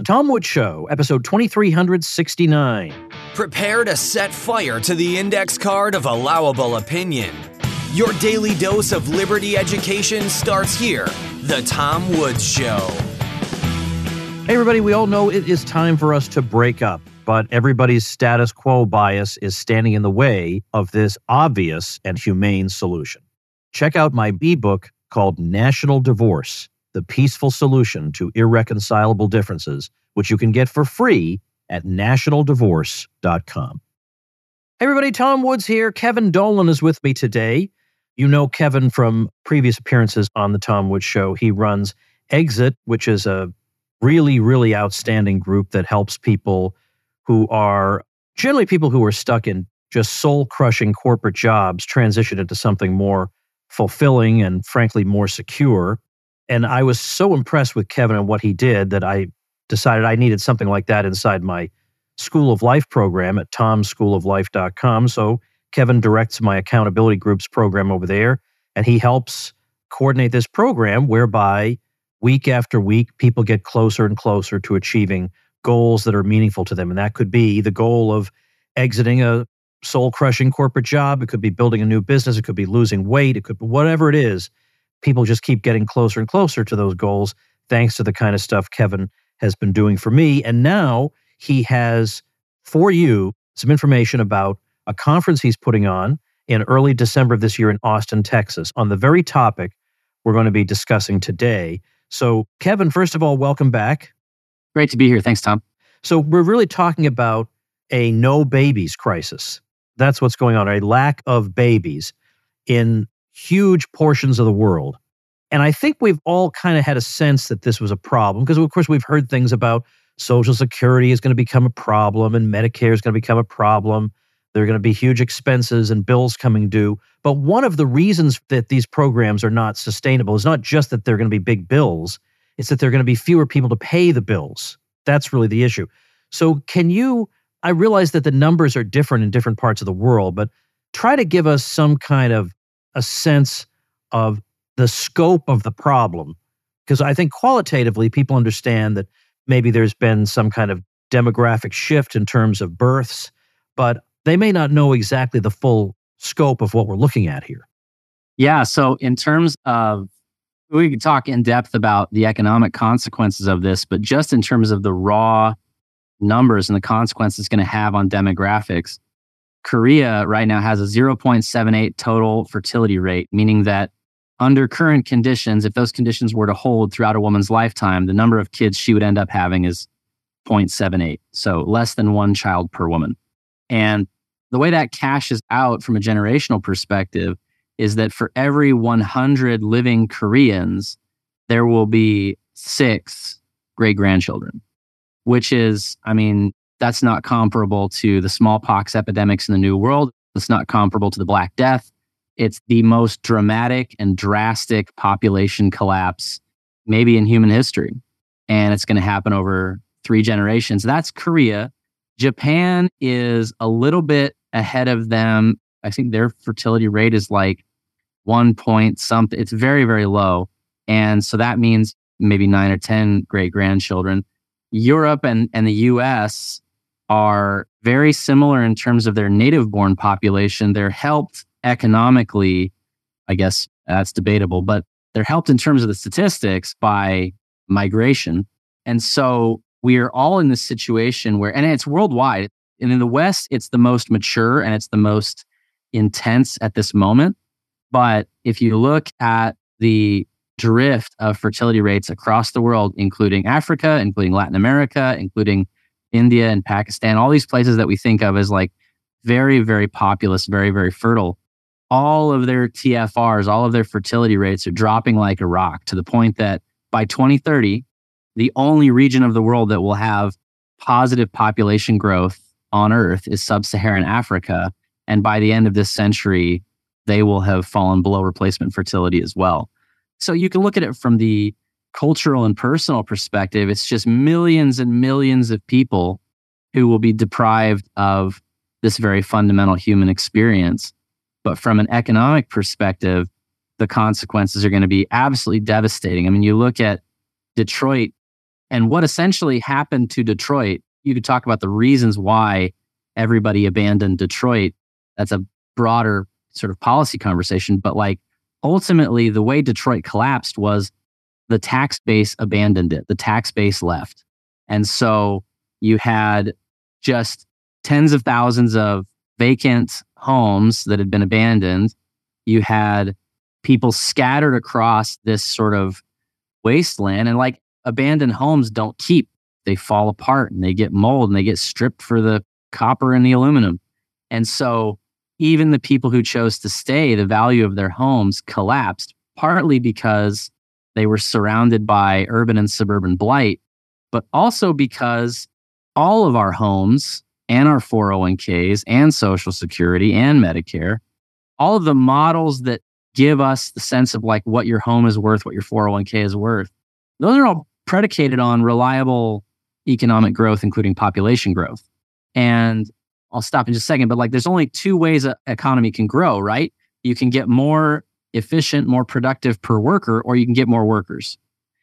Tom Woods Show, episode 2369. Prepare to set fire to the index card of allowable opinion. Your daily dose of liberty education starts here. The Tom Woods Show. Hey, everybody, we all know it is time for us to break up, but everybody's status quo bias is standing in the way of this obvious and humane solution. Check out my ebook called National Divorce: The Peaceful Solution to Irreconcilable Differences, which you can get for free at nationaldivorce.com. Hey everybody, Tom Woods here. Kevin Dolan is with me today. You know Kevin from previous appearances on the Tom Woods Show. He runs Exit, which is a really, really outstanding group that helps people who are generally people who are stuck in just soul-crushing corporate jobs transition into something more fulfilling and frankly more secure. And I was so impressed with Kevin and what he did that I decided I needed something like that inside my School of Life program at tomschooloflife.com. So Kevin directs my accountability groups program over there, and he helps coordinate this program whereby week after week, people get closer and closer to achieving goals that are meaningful to them. And that could be the goal of exiting a soul-crushing corporate job. It could be building a new business. It could be losing weight. It could be whatever it is. People just keep getting closer and closer to those goals thanks to the kind of stuff Kevin has been doing for me. And now he has for you some information about a conference he's putting on in early December of this year in Austin, Texas, on the very topic we're going to be discussing today. So, Kevin, first of all, welcome back. Great to be here. Thanks, Tom. So we're really talking about a no babies crisis. That's what's going on, a lack of babies in huge portions of the world. And I think we've all kind of had a sense that this was a problem because, of course, we've heard things about Social Security is going to become a problem and Medicare is going to become a problem. There are going to be huge expenses and bills coming due. But one of the reasons that these programs are not sustainable is not just that they're going to be big bills, it's that there are going to be fewer people to pay the bills. That's really the issue. So I realize that the numbers are different in different parts of the world, but try to give us some kind of a sense of the scope of the problem. Because I think qualitatively, people understand that maybe there's been some kind of demographic shift in terms of births, but they may not know exactly the full scope of what we're looking at here. Yeah, so in terms of, we could talk in depth about the economic consequences of this, but just in terms of the raw numbers and the consequences it's going to have on demographics, Korea right now has a 0.78 total fertility rate, meaning that under current conditions, if those conditions were to hold throughout a woman's lifetime, the number of kids she would end up having is 0.78, so less than one child per woman. And the way that cashes out from a generational perspective is that for every 100 living Koreans, there will be 6 great-grandchildren, which is, that's not comparable to the smallpox epidemics in the New World. It's not comparable to the Black Death. It's the most dramatic and drastic population collapse maybe in human history. And it's going to happen over 3 generations. That's Korea. Japan is a little bit ahead of them. I think their fertility rate is like 1 point something. It's very, very low. And so that means maybe 9 or 10 great-grandchildren. Europe and the US are very similar in terms of their native-born population. They're helped economically, I guess that's debatable, but they're helped in terms of the statistics by migration. And so we are all in this situation where, and it's worldwide, and in the West, it's the most mature and it's the most intense at this moment. But if you look at the drift of fertility rates across the world, including Africa, including Latin America, including India and Pakistan, all these places that we think of as like very, very populous, very, very fertile, all of their TFRs, all of their fertility rates are dropping like a rock to the point that by 2030, the only region of the world that will have positive population growth on Earth is sub-Saharan Africa. And by the end of this century, they will have fallen below replacement fertility as well. So you can look at it from the cultural and personal perspective. It's just millions and millions of people who will be deprived of this very fundamental human experience. But from an economic perspective, the consequences are going to be absolutely devastating. I mean, you look at Detroit And what essentially happened to Detroit, you could talk about the reasons why everybody abandoned Detroit. That's a broader sort of policy conversation. But like ultimately, the way Detroit collapsed was the tax base abandoned it. The tax base left. And so you had just tens of thousands of vacant homes that had been abandoned. You had people scattered across this sort of wasteland, and like abandoned homes don't keep. They fall apart and they get mold and they get stripped for the copper and the aluminum. And so even the people who chose to stay, the value of their homes collapsed, partly because they were surrounded by urban and suburban blight, but also because all of our homes and our 401ks and Social Security and Medicare, all of the models that give us the sense of like what your home is worth, what your 401k is worth, those are all predicated on reliable economic growth, including population growth. And I'll stop in just a second, but like there's only two ways an economy can grow, right? You can get more efficient, more productive per worker, or you can get more workers.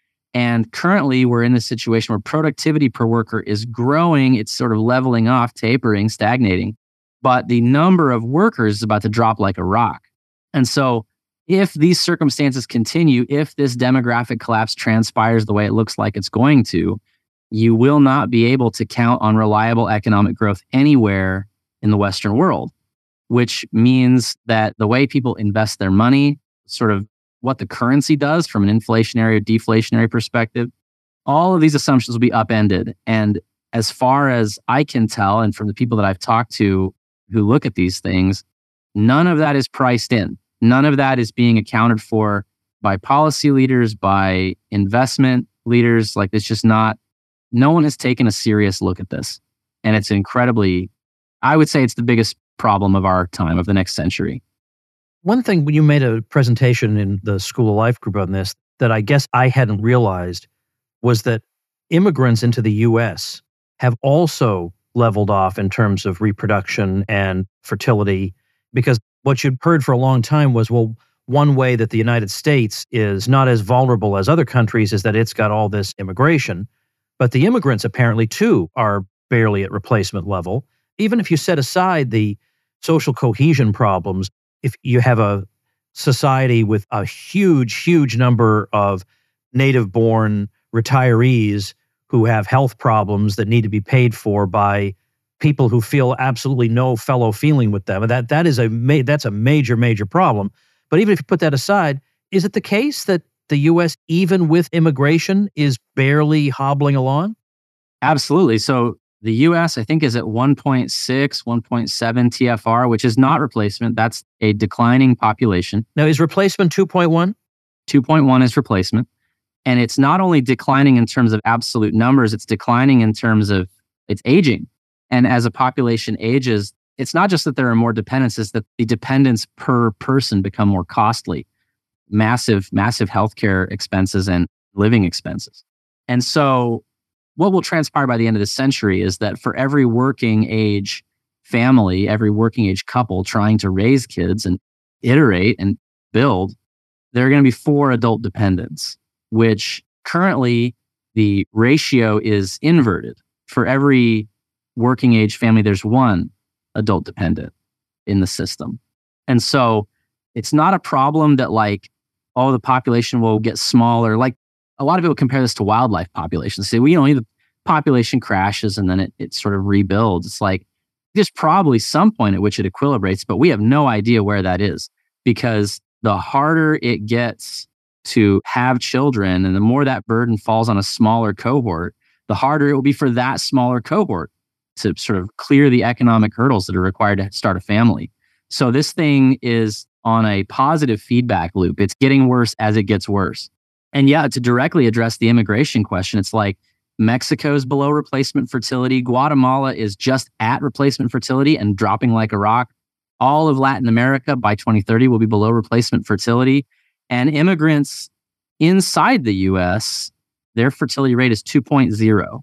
And currently we're in this situation where productivity per worker is growing. It's sort of leveling off, tapering, stagnating, but the number of workers is about to drop like a rock. And so if these circumstances continue, if this demographic collapse transpires the way it looks like it's going to, you will not be able to count on reliable economic growth anywhere in the Western world, which means that the way people invest their money, sort of what the currency does from an inflationary or deflationary perspective, all of these assumptions will be upended. And as far as I can tell, and from the people that I've talked to who look at these things, none of that is priced in. None of that is being accounted for by policy leaders, by investment leaders. Like it's just not, no one has taken a serious look at this. And it's incredibly, I would say it's the biggest problem of our time, of the next century. One thing, when you made a presentation in the School of Life group on this, that I guess I hadn't realized was that immigrants into the U.S. have also leveled off in terms of reproduction and fertility, because what you'd heard for a long time was, well, one way that the United States is not as vulnerable as other countries is that it's got all this immigration. But the immigrants apparently, too, are barely at replacement level. Even if you set aside the social cohesion problems, if you have a society with a huge, huge number of native-born retirees who have health problems that need to be paid for by people who feel absolutely no fellow feeling with them, that's a major, major problem. But even if you put that aside, is it the case that the U.S., even with immigration, is barely hobbling along? Absolutely. So the U.S., I think, is at 1.6, 1.7 TFR, which is not replacement. That's a declining population. Now, is replacement 2.1? 2.1 is replacement. And it's not only declining in terms of absolute numbers, it's declining in terms of its aging. And as a population ages, it's not just that there are more dependents, it's that the dependents per person become more costly. Massive, massive healthcare expenses and living expenses. And so what will transpire by the end of the century is that for every working age family, every working age couple trying to raise kids and iterate and build, there are going to be 4 adult dependents, which currently the ratio is inverted. For every working age family, there's 1 adult dependent in the system. And so it's not a problem that like, oh, the population will get smaller. Like a lot of people compare this to wildlife populations. Say, well, the population crashes and then it sort of rebuilds. It's like, there's probably some point at which it equilibrates, but we have no idea where that is, because the harder it gets to have children and the more that burden falls on a smaller cohort, the harder it will be for that smaller cohort to sort of clear the economic hurdles that are required to start a family. So this thing is on a positive feedback loop. It's getting worse as it gets worse. And yeah, to directly address the immigration question, it's like Mexico's below replacement fertility. Guatemala is just at replacement fertility and dropping like a rock. All of Latin America by 2030 will be below replacement fertility. And immigrants inside the US, their fertility rate is 2.0.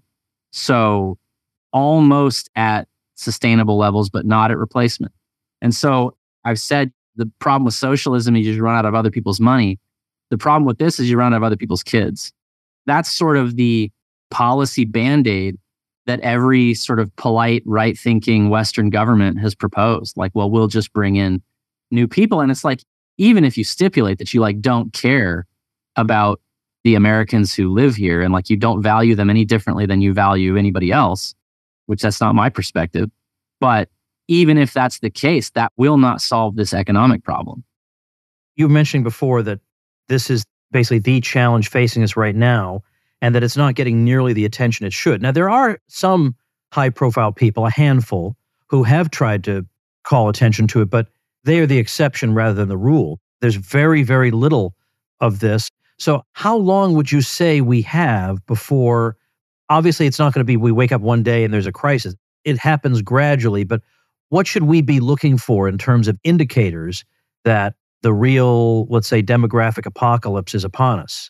So almost at sustainable levels, but not at replacement. And so I've said the problem with socialism is you run out of other people's money. The problem with this is you run out of other people's kids. That's sort of the policy band-aid that every sort of polite, right-thinking Western government has proposed. Like, well, we'll just bring in new people. And it's like, even if you stipulate that you like don't care about the Americans who live here and like you don't value them any differently than you value anybody else, which that's not my perspective. But even if that's the case, that will not solve this economic problem. You were mentioning before that this is basically the challenge facing us right now, and that it's not getting nearly the attention it should. Now, there are some high-profile people, a handful, who have tried to call attention to it, but they are the exception rather than the rule. There's very, very little of this. So how long would you say we have before, obviously it's not going to be we wake up one day and there's a crisis. It happens gradually, but what should we be looking for in terms of indicators that the real, let's say, demographic apocalypse is upon us?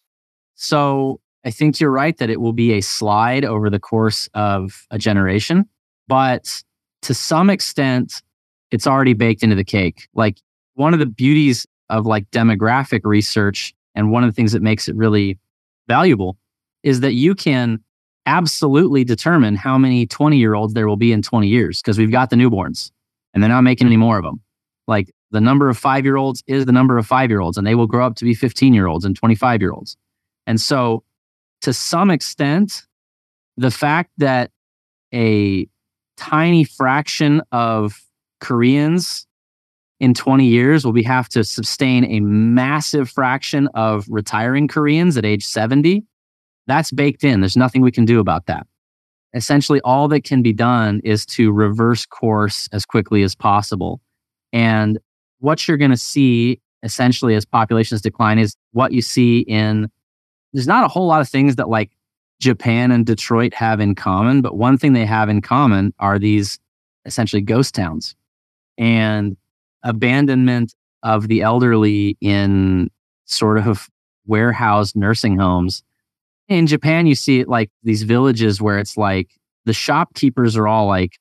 So I think you're right that it will be a slide over the course of a generation, but to some extent, it's already baked into the cake. Like one of the beauties of like demographic research and one of the things that makes it really valuable is that you can absolutely determine how many 20-year-olds there will be in 20 years because we've got the newborns and they're not making any more of them. Like the number of 5-year-olds is the number of 5-year-olds and they will grow up to be 15-year-olds and 25-year-olds. And so to some extent, the fact that a tiny fraction of Koreans in 20 years will have to sustain a massive fraction of retiring Koreans at age 70, that's baked in. There's nothing we can do about that. Essentially, all that can be done is to reverse course as quickly as possible. And what you're going to see essentially as populations decline is what you see in, there's not a whole lot of things that like Japan and Detroit have in common, but one thing they have in common are these essentially ghost towns and abandonment of the elderly in sort of warehoused nursing homes. In Japan, you see it like these villages where it's like the shopkeepers are all like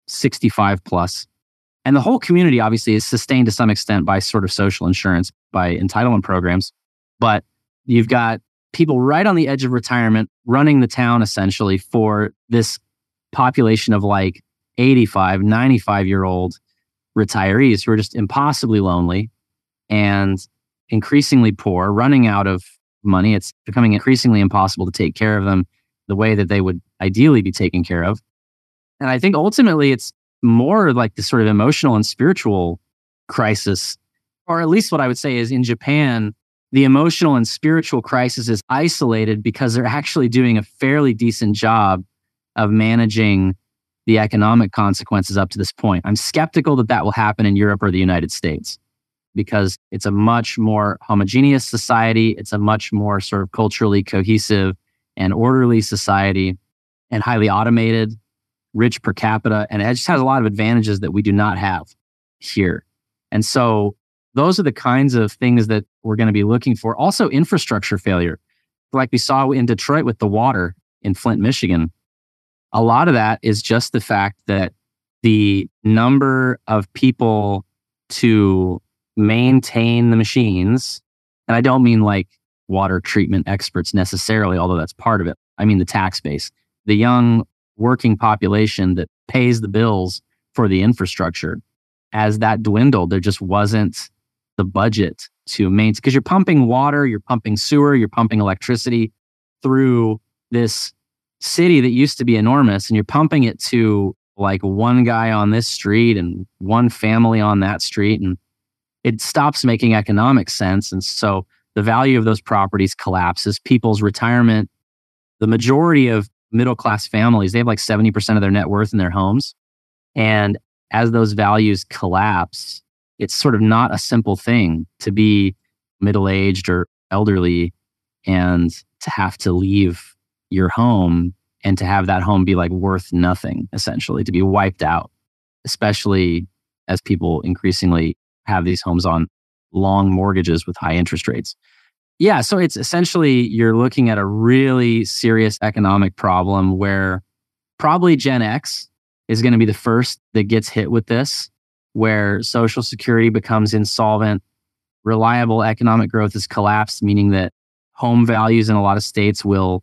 65 plus. And the whole community obviously is sustained to some extent by sort of social insurance, by entitlement programs. But you've got people right on the edge of retirement running the town essentially for this population of like 85, 95-year-old retirees who are just impossibly lonely and increasingly poor, running out of money. It's becoming increasingly impossible to take care of them the way that they would ideally be taken care of. And I think ultimately it's more like this sort of emotional and spiritual crisis, or at least what I would say is in Japan, the emotional and spiritual crisis is isolated because they're actually doing a fairly decent job of managing the economic consequences up to this point. I'm skeptical that that will happen in Europe or the United States because it's a much more homogeneous society. It's a much more sort of culturally cohesive and orderly society and highly automated, rich per capita. And it just has a lot of advantages that we do not have here. And so those are the kinds of things that we're going to be looking for. Also, infrastructure failure. Like we saw in Detroit with the water in Flint, Michigan. A lot of that is just the fact that the number of people to maintain the machines, and I don't mean like water treatment experts necessarily, although that's part of it. I mean the tax base, the young working population that pays the bills for the infrastructure. As that dwindled, there just wasn't the budget to maintain, because you're pumping water, you're pumping sewer, you're pumping electricity through this city that used to be enormous, and you're pumping it to like one guy on this street and one family on that street, and it stops making economic sense. And so the value of those properties collapses. People's retirement, the majority of middle-class families, they have like 70% of their net worth in their homes. And as those values collapse, it's sort of not a simple thing to be middle-aged or elderly and to have to leave your home and to have that home be like worth nothing, essentially, to be wiped out, especially as people increasingly have these homes on long mortgages with high interest rates. Yeah, so it's essentially you're looking at a really serious economic problem where probably Gen X is going to be the first that gets hit with this, where Social Security becomes insolvent, reliable economic growth has collapsed, meaning that home values in a lot of states will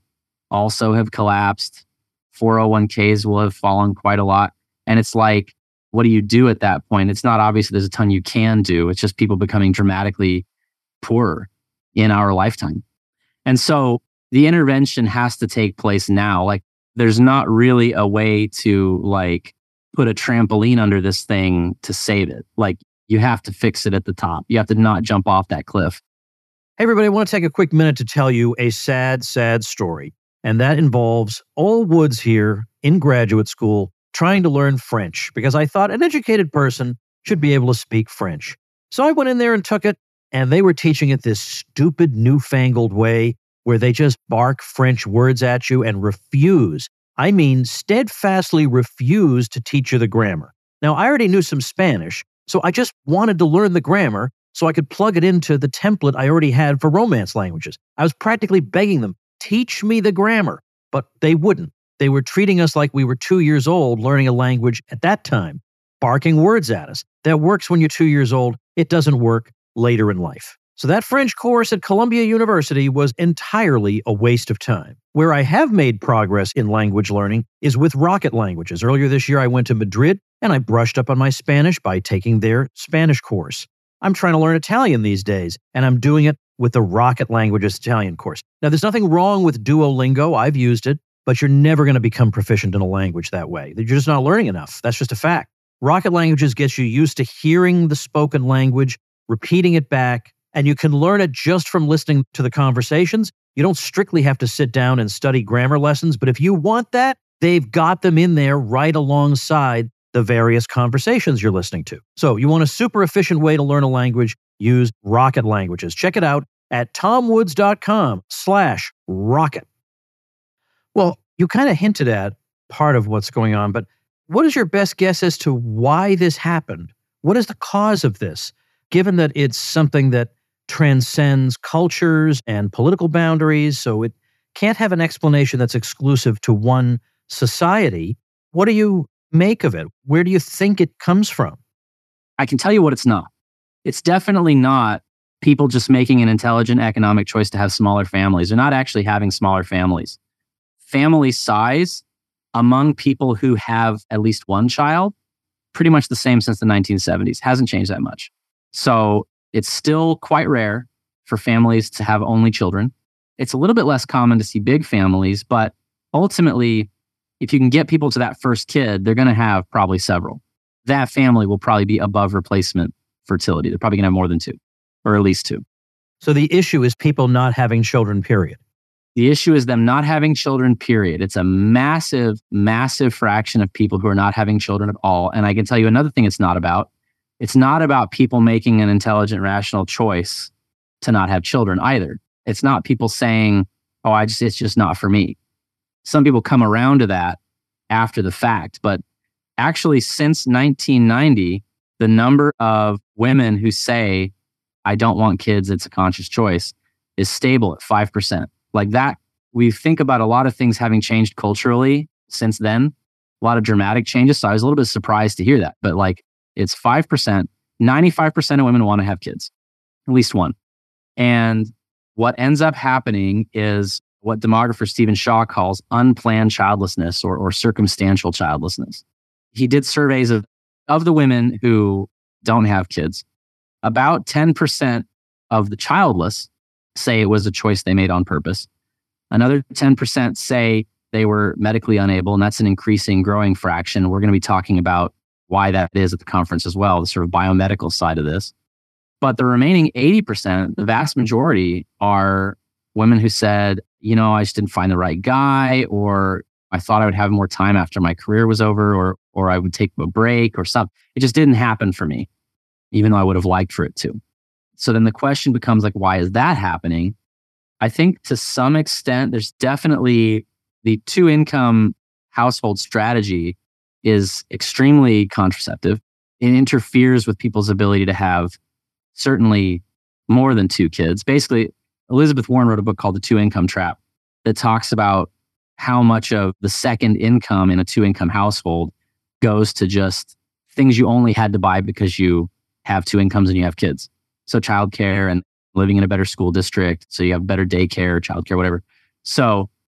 also have collapsed. 401ks will have fallen quite a lot. And it's like, what do you do at that point? It's not obvious that there's a ton you can do. It's just people becoming dramatically poorer in our lifetime. And so the intervention has to take place now. Like, there's not really a way to like put a trampoline under this thing to save it. Like, you have to fix it at the top. You have to not jump off that cliff. Hey, everybody, I want to take a quick minute to tell you a sad, sad story. And that involves Ol Woods here in graduate school trying to learn French because I thought an educated person should be able to speak French. So I went in there and took it, and they were teaching it this stupid, newfangled way where they just bark French words at you and refuse, I mean steadfastly refuse to teach you the grammar. Now, I already knew some Spanish, so I just wanted to learn the grammar so I could plug it into the template I already had for Romance languages. I was practically begging them, teach me the grammar, but they wouldn't. They were treating us like we were 2 years old learning a language at that time, barking words at us. That works when you're 2 years old. It doesn't work later in life. So that French course at Columbia University was entirely a waste of time. Where I have made progress in language learning is with Rocket Languages. Earlier this year, I went to Madrid and I brushed up on my Spanish by taking their Spanish course. I'm trying to learn Italian these days, and I'm doing it with the Rocket Languages Italian course. Now, there's nothing wrong with Duolingo. I've used it, but you're never going to become proficient in a language that way. You're just not learning enough. That's just a fact. Rocket Languages gets you used to hearing the spoken language, repeating it back, and you can learn it just from listening to the conversations. You don't strictly have to sit down and study grammar lessons, but if you want that, they've got them in there right alongside the various conversations you're listening to. So you want a super efficient way to learn a language, use Rocket Languages. Check it out at tomwoods.com/rocket. Well, you kind of hinted at part of what's going on, but what is your best guess as to why this happened? What is the cause of this, given that it's something that transcends cultures and political boundaries, so it can't have an explanation that's exclusive to one society? What do you make of it? Where do you think it comes from? I can tell you what it's not. It's definitely not people just making an intelligent economic choice to have smaller families. They're not actually having smaller families. Family size among people who have at least one child, pretty much the same since the 1970s. Hasn't changed that much. So it's still quite rare for families to have only children. It's a little bit less common to see big families, but ultimately, if you can get people to that first kid, they're going to have probably several. That family will probably be above replacement fertility. They're probably going to have more than two, or at least two. So the issue is people not having children, period. The issue is them not having children, period. It's a massive, massive fraction of people who are not having children at all. And I can tell you another thing it's not about. It's not about people making an intelligent, rational choice to not have children either. It's not people saying, oh, it's just not for me. Some people come around to that after the fact, but actually since 1990, the number of women who say, I don't want kids, it's a conscious choice, is stable at 5%. Like that, we think about a lot of things having changed culturally since then, a lot of dramatic changes. So I was a little bit surprised to hear that, but like it's 5%, 95% of women want to have kids, at least one. And what ends up happening is what demographer Stephen Shaw calls unplanned childlessness or circumstantial childlessness. He did surveys of the women who don't have kids. About 10% of the childless say it was a choice they made on purpose. Another 10% say they were medically unable, and that's an increasing, growing fraction. We're going to be talking about why that is at the conference as well, the sort of biomedical side of this. But the remaining 80%, the vast majority, are women who said, I just didn't find the right guy, or I thought I would have more time after my career was over, or I would take a break or something. It just didn't happen for me, even though I would have liked for it to. So then the question becomes like, why is that happening? I think to some extent, there's definitely the two-income household strategy is extremely contraceptive. It interferes with people's ability to have certainly more than two kids. Basically, Elizabeth Warren wrote a book called The Two-Income Trap that talks about how much of the second income in a two-income household goes to just things you only had to buy because you have two incomes and you have kids. So childcare and living in a better school district, so you have better daycare, childcare, whatever. So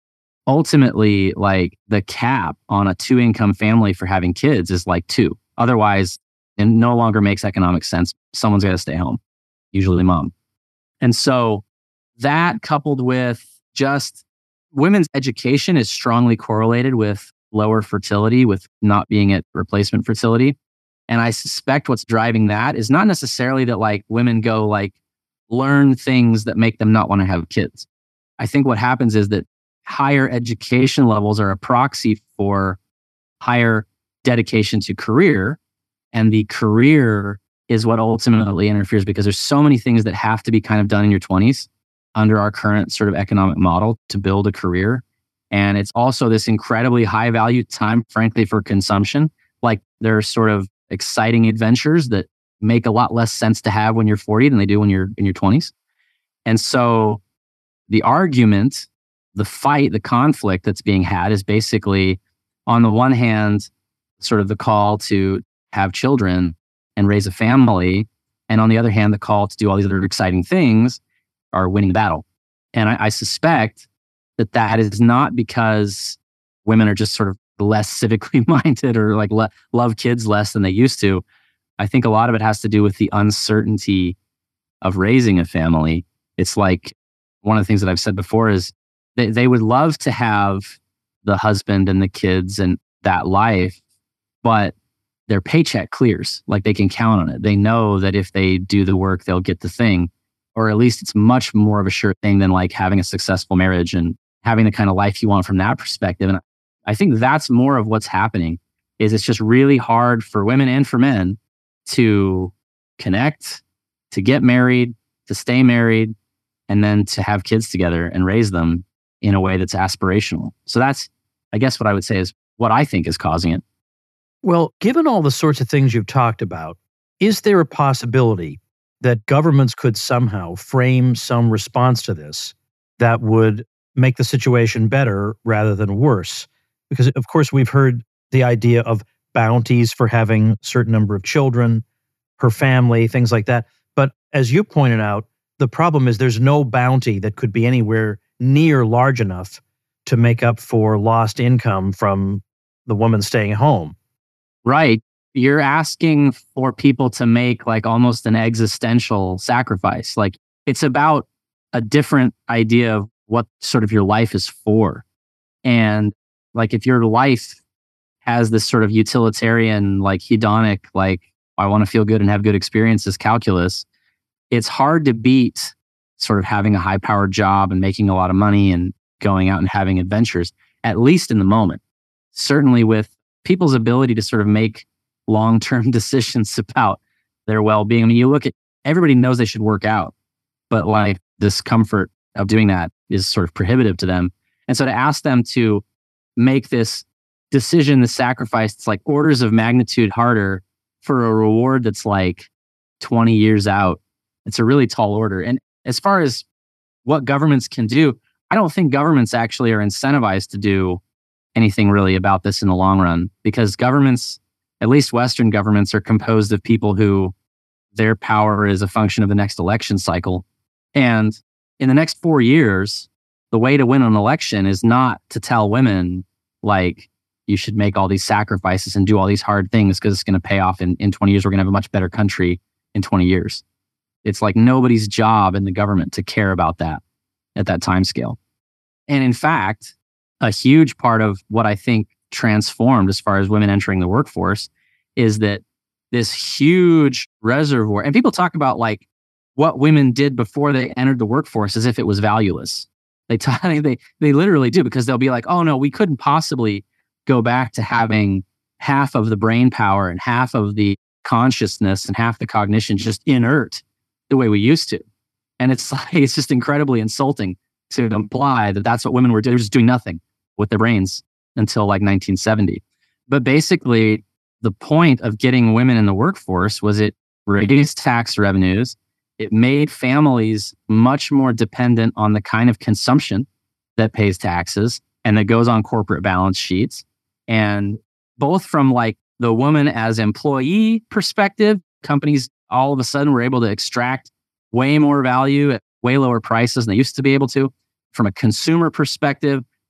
ultimately, like the cap on a 2-income family for having kids is like 2. Otherwise, it no longer makes economic sense. Someone's got to stay home, usually mom. And so that coupled with just women's education is strongly correlated with lower fertility, with not being at replacement fertility. And I suspect what's driving that is not necessarily that like women go like learn things that make them not want to have kids. I think what happens is that higher education levels are a proxy for higher dedication to career. And the career is what ultimately interferes, because there's so many things that have to be kind of done in your 20s under our current sort of economic model to build a career. And it's also this incredibly high value time, frankly, for consumption. Like there are sort of exciting adventures that make a lot less sense to have when you're 40 than they do when you're in your 20s. And so the argument, the fight, the conflict that's being had is basically, on the one hand, sort of the call to have children and raise a family. And on the other hand, the call to do all these other exciting things are winning the battle. And I suspect that is not because women are just sort of less civically minded or like love kids less than they used to. I think a lot of it has to do with the uncertainty of raising a family. It's like one of the things that I've said before is they would love to have the husband and the kids and that life, but their paycheck clears. Like they can count on it. They know that if they do the work, they'll get the thing, or at least it's much more of a sure thing than like having a successful marriage and having the kind of life you want from that perspective. And I think that's more of what's happening. Is it's just really hard for women and for men to connect, to get married, to stay married, and then to have kids together and raise them in a way that's aspirational. So that's, I guess, what I would say is what I think is causing it. Well, given all the sorts of things you've talked about, is there a possibility that governments could somehow frame some response to this that would make the situation better rather than worse? Because, of course, we've heard the idea of bounties for having a certain number of children per family, things like that. But as you pointed out, the problem is there's no bounty that could be anywhere near large enough to make up for lost income from the woman staying home. Right. You're asking for people to make like almost an existential sacrifice. Like it's about a different idea of what sort of your life is for. And like if your life has this sort of utilitarian, like hedonic, like I want to feel good and have good experiences calculus, it's hard to beat sort of having a high powered job and making a lot of money and going out and having adventures, at least in the moment. Certainly with people's ability to sort of make long-term decisions about their well-being. I mean, you look at, everybody knows they should work out, but like discomfort of doing that is sort of prohibitive to them. And so to ask them to make this decision, the sacrifice, it's like orders of magnitude harder for a reward that's like 20 years out. It's a really tall order. And as far as what governments can do, I don't think governments actually are incentivized to do anything really about this in the long run, because governments, at least Western governments, are composed of people who their power is a function of the next election cycle. And in the next 4 years, the way to win an election is not to tell women like you should make all these sacrifices and do all these hard things because it's going to pay off in 20 years. We're going to have a much better country in 20 years. It's like nobody's job in the government to care about that at that time scale. And in fact, a huge part of what I think transformed as far as women entering the workforce is that this huge reservoir, and people talk about like what women did before they entered the workforce as if it was valueless. They literally do, because they'll be like, oh no, we couldn't possibly go back to having half of the brain power and half of the consciousness and half the cognition just inert the way we used to. And it's like, it's just incredibly insulting to imply that that's what women were doing. They were just doing nothing with their brains until like 1970. But basically, the point of getting women in the workforce was it reduced tax revenues. It made families much more dependent on the kind of consumption that pays taxes and that goes on corporate balance sheets. And both from like the woman as employee perspective, companies all of a sudden were able to extract way more value at way lower prices than they used to be able to. From a consumer perspective,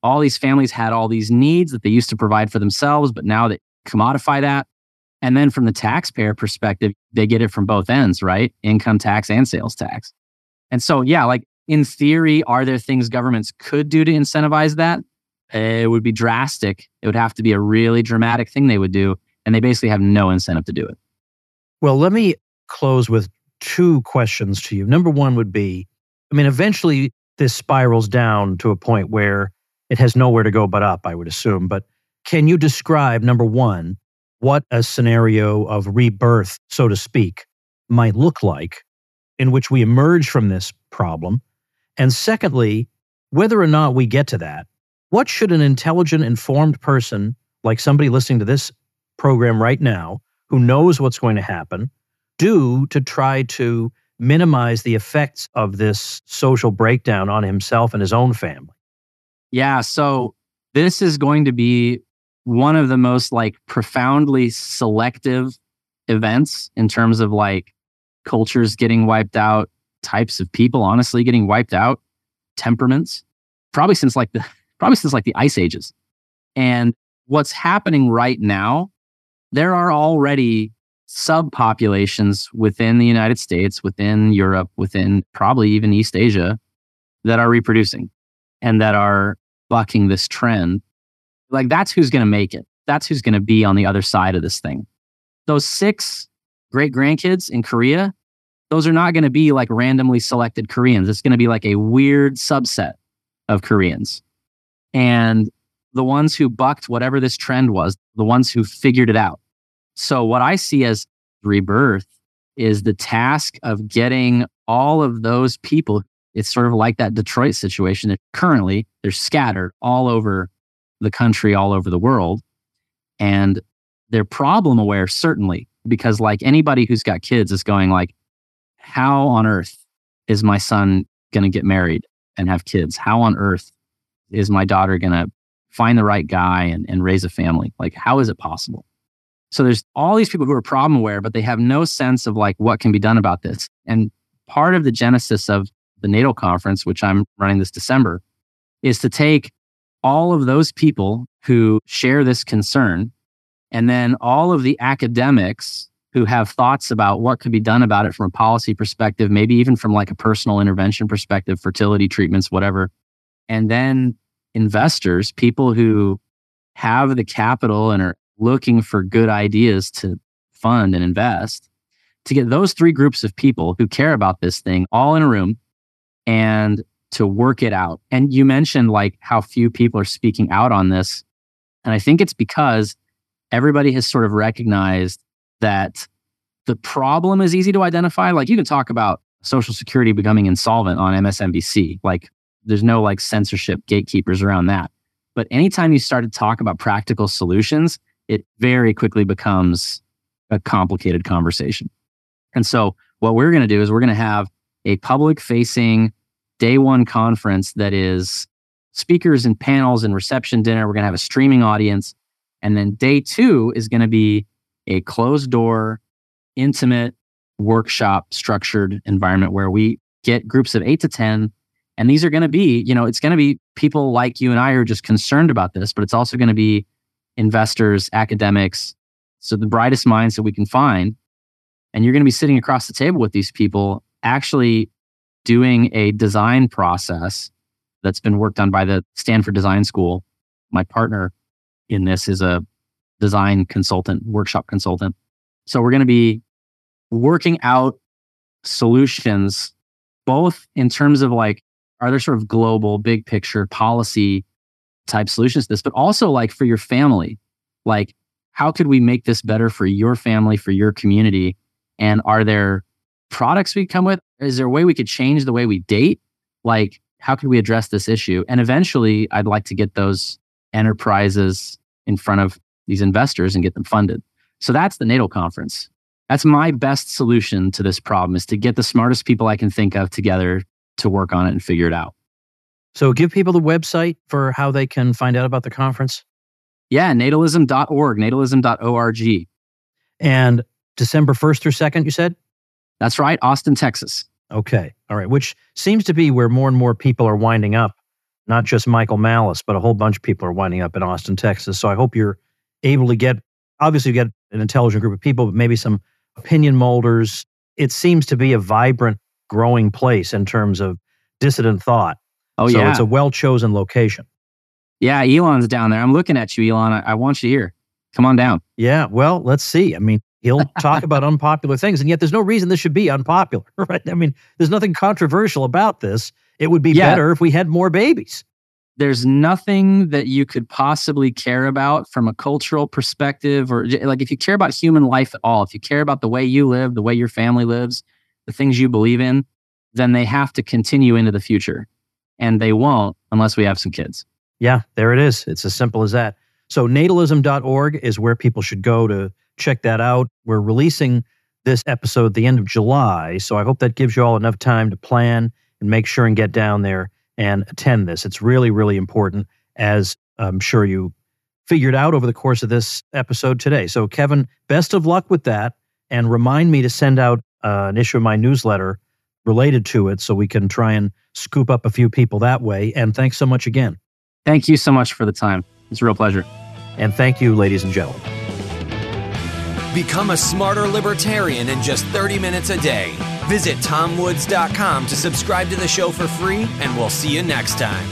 all these families had all these needs that they used to provide for themselves, but now they commodify that. And then from the taxpayer perspective, they get it from both ends, right? Income tax and sales tax. And so, yeah, like in theory, are there things governments could do to incentivize that? It would be drastic. It would have to be a really dramatic thing they would do. And they basically have no incentive to do it. Well, let me close with two questions to you. Number one would be, eventually this spirals down to a point where it has nowhere to go but up, I would assume. But can you describe, number one, what a scenario of rebirth, so to speak, might look like in which we emerge from this problem? And secondly, whether or not we get to that, what should an intelligent, informed person, like somebody listening to this program right now, who knows what's going to happen, do to try to minimize the effects of this social breakdown on himself and his own family? Yeah, so this is going to be one of the most like profoundly selective events in terms of like cultures getting wiped out, types of people honestly getting wiped out, temperaments, probably since like the Ice Ages. And what's happening right now, there are already subpopulations within the United States, within Europe, within probably even East Asia that are reproducing and that are bucking this trend. Like that's who's going to make it. That's who's going to be on the other side of this thing. Those 6 great-grandkids in Korea, those are not going to be like randomly selected Koreans. It's going to be like a weird subset of Koreans. And the ones who bucked whatever this trend was, the ones who figured it out. So what I see as rebirth is the task of getting all of those people. It's sort of like that Detroit situation that currently they're scattered all over the country, all over the world. And they're problem aware, certainly, because like anybody who's got kids is going like, how on earth is my son going to get married and have kids? How on earth is my daughter going to find the right guy and raise a family? Like, how is it possible? So there's all these people who are problem aware, but they have no sense of like what can be done about this. And part of the genesis of the NATO conference, which I'm running this December, is to take all of those people who share this concern and then all of the academics who have thoughts about what could be done about it from a policy perspective, maybe even from like a personal intervention perspective, fertility treatments, whatever. And then investors, people who have the capital and are looking for good ideas to fund and invest, to get those 3 groups of people who care about this thing all in a room and to work it out. And you mentioned like how few people are speaking out on this. And I think it's because everybody has sort of recognized that the problem is easy to identify. Like you can talk about Social Security becoming insolvent on MSNBC. Like there's no like censorship gatekeepers around that. But anytime you start to talk about practical solutions, it very quickly becomes a complicated conversation. And so what we're going to do is we're going to have a public facing day one conference that is speakers and panels and reception dinner. We're going to have a streaming audience. And then day 2 is going to be a closed door, intimate workshop structured environment where we get groups of 8 to 10. And these are going to be, it's going to be people like you and I who are just concerned about this, but it's also going to be investors, academics, so the brightest minds that we can find. And you're going to be sitting across the table with these people actually doing a design process that's been worked on by the Stanford Design School. My partner in this is a design consultant, workshop consultant. So we're going to be working out solutions, both in terms of like, are there sort of global, big picture policy type solutions to this, but also like for your family, like how could we make this better for your family, for your community? And are there products we come with? Is there a way we could change the way we date? Like, how could we address this issue? And eventually, I'd like to get those enterprises in front of these investors and get them funded. So that's the NATO conference. That's my best solution to this problem, is to get the smartest people I can think of together to work on it and figure it out. So give people the website for how they can find out about the conference. Yeah, natalism.org, natalism.org. And December 1st through 2nd, you said? That's right, Austin, Texas. Okay. All right. Which seems to be where more and more people are winding up not just Michael Malice, but a whole bunch of people are winding up in Austin, Texas. So I hope you're able to get an intelligent group of people, but maybe some opinion molders. It seems to be a vibrant, growing place in terms of dissident thought. Oh, so yeah. it's a well-chosen location. Yeah, Elon's down there. I'm looking at you, Elon. I want you here. Come on down. Yeah, well, let's see. I mean, he'll talk about unpopular things, and yet there's no reason this should be unpopular, right? I mean, there's nothing controversial about this. It would be better if we had more babies. There's nothing that you could possibly care about from a cultural perspective, or like if you care about human life at all, if you care about the way you live, the way your family lives, the things you believe in, then they have to continue into the future. And they won't unless we have some kids. Yeah, there it is. It's as simple as that. So natalism.org is where people should go to check that out. We're releasing this episode at the end of July, so I hope that gives you all enough time to plan and make sure and get down there and attend this. It's really, really important, as I'm sure you figured out over the course of this episode today. So Kevin, best of luck with that, and remind me to send out an issue of my newsletter related to it so we can try and scoop up a few people that way. And thanks so much again. Thank you so much for the time. It's a real pleasure. And thank you, ladies and gentlemen. Become a smarter libertarian in just 30 minutes a day. Visit TomWoods.com to subscribe to the show for free, and we'll see you next time.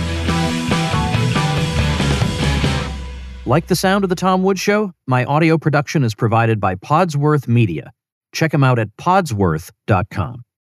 Like the sound of The Tom Woods Show? My audio production is provided by Podsworth Media. Check them out at podsworth.com.